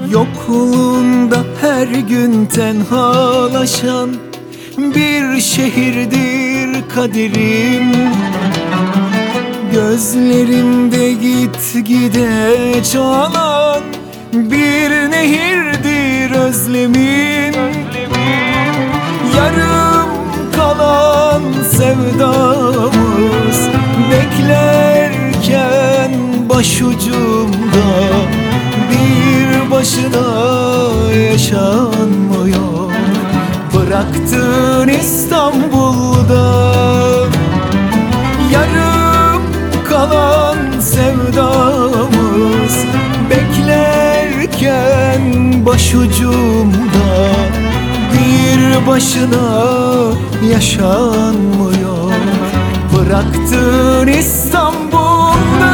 Yokluğunda her gün tenhalaşan bir şehirdir kaderim. Gözlerimde gitgide çoğalan bir nehirdir özlemin. Yarım kalan sevdamız beklerken başucumda bir başına yaşanmıyor. Bıraktın İstanbul'da yarım kalan sevdamız beklerken başucumda bir başına yaşanmıyor. Bıraktın İstanbul'da.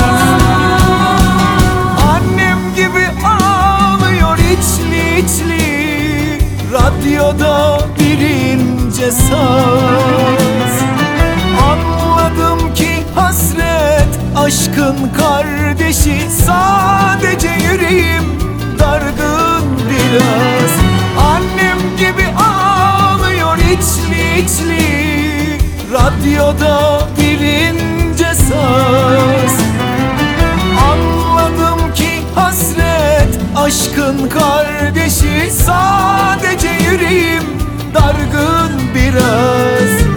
Annem gibi ağlıyor içli içli, radyoda bir ince saz. Anladım ki hasret aşkın kardeşi, sadece yüreğim dargın biraz. Annem gibi ağlıyor içli içli, radyoda bir ince saz. Anladım ki hasret aşkın kardeşi, sadece yüreğim dargın biraz.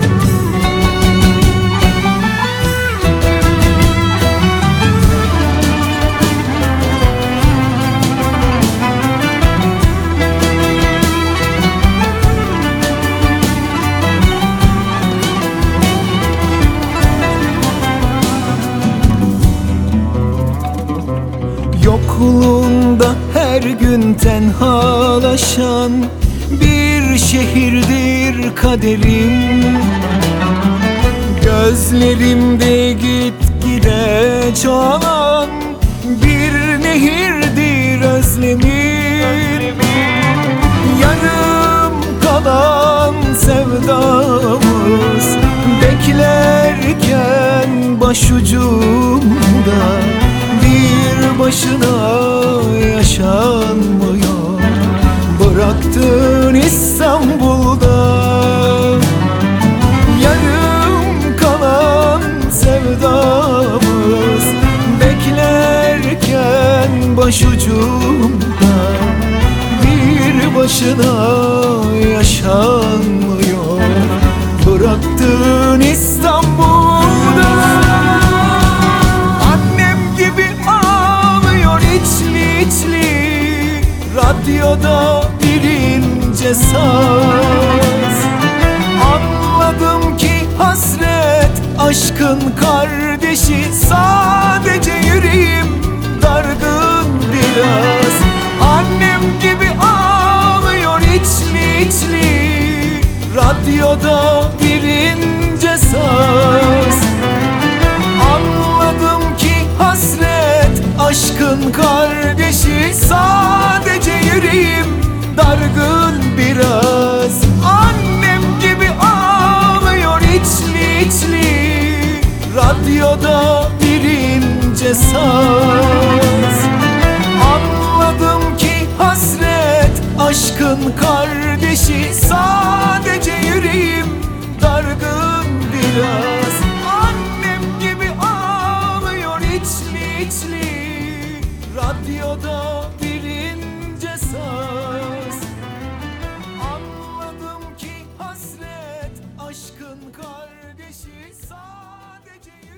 Yokluğunda her gün tenhalaşan bir şehirdir kaderim. Gözlerimde gitgide çoğalan bir nehirdir özlemin. Yarım kalan sevdamız beklerken başucumda bir başına yaşanmıyor. Bıraktın İstanbul'da yarım kalan sevdamız beklerken başucumda bir başına yaşanmıyor. Bıraktın İstanbul'da. İçli içli, radyoda bir ince saz. Anladım ki hasret aşkın kardeşi, sadece yüreğim dargın biraz. Annem gibi ağlıyor içli içli, radyoda bir ince saz. Anladım ki hasret aşkın kardeşi, sadece yüreğim dargın biraz. Annem gibi ağlıyor içli içli, radyoda bir ince saz. Anladım ki hasret aşkın kardeşi, sadece yüreğim dargın biraz. Annem gibi ağlıyor içli içli, radyoda bir ince saz. Anladım ki hasret aşkın kardeşi, sadece